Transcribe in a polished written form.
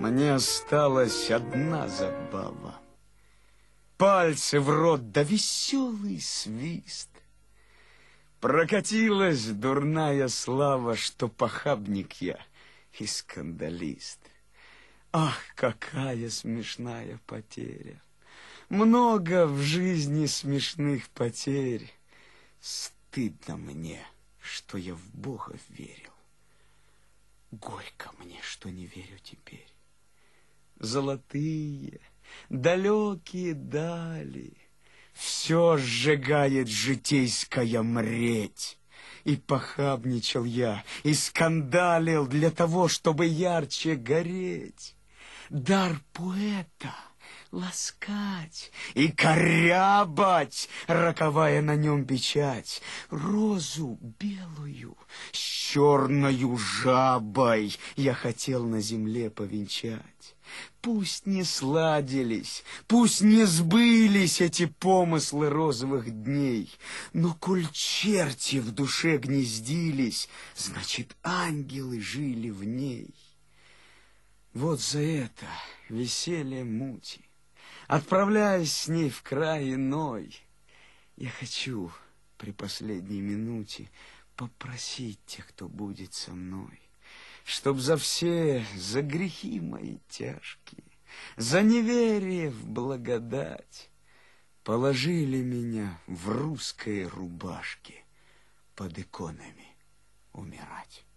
Мне осталась одна забава. Пальцы в рот, да веселый свист. Прокатилась дурная слава, что похабник я и скандалист. Ах, какая смешная потеря! Много в жизни смешных потерь. Стыдно мне, что я в Бога верил. Горько мне, что не верю теперь. Золотые, далекие дали, все сжигает житейская мреть. И похабничал я, и скандалил для того, чтобы ярче гореть. Дар поэта — ласкать и корябать, роковая на нем печать, розу белую с черною жабой я хотел на земле повенчать. Пусть не сладились, пусть не сбылись эти помыслы розовых дней, но коль черти в душе гнездились, значит, ангелы жили в ней. Вот за это веселье мути, отправляясь с ней в край иной, я хочу при последней минуте попросить тех, кто будет со мной, чтоб за за грехи мои тяжкие, за неверие в благодать положили меня в русской рубашке под иконами умирать.